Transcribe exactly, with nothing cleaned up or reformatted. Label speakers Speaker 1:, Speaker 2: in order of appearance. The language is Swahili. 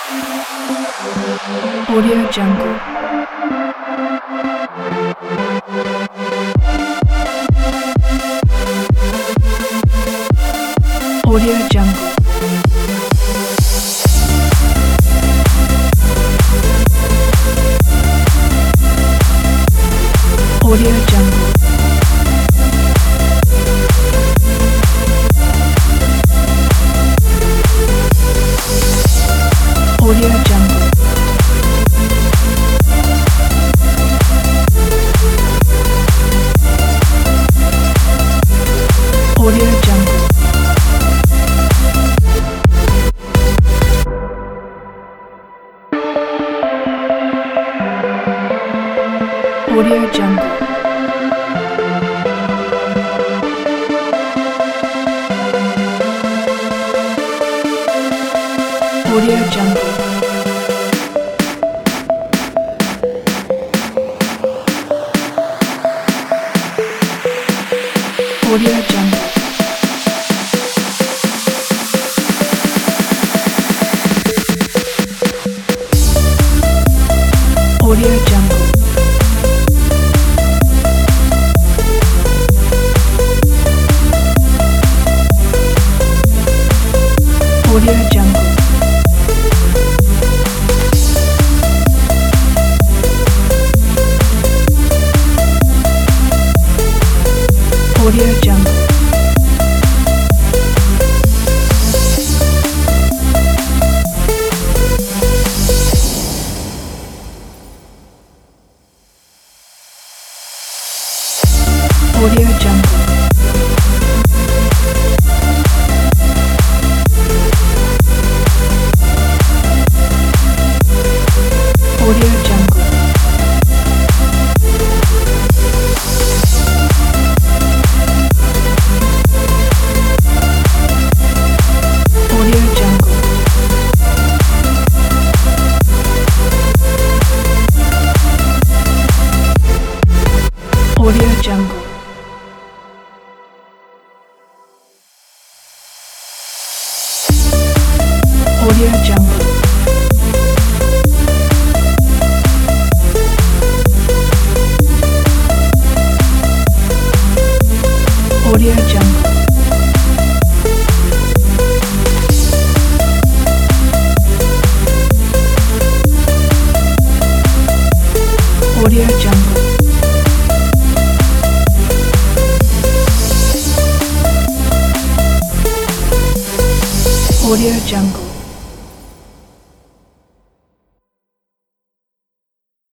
Speaker 1: Audio Jungle. Audio Jungle. Audio Jungle. Audio Jungle. Audio Jungle. Audio Jungle. Audio Jungle. Audio Jungle. Audio Jungle. Audio Jungle. Audio Jungle. Audio Jungle. Audio Jungle. Audio Jungle. Audio Jungle. Audio Jungle. Audio Jungle. Audio Jungle. Audio Jungle.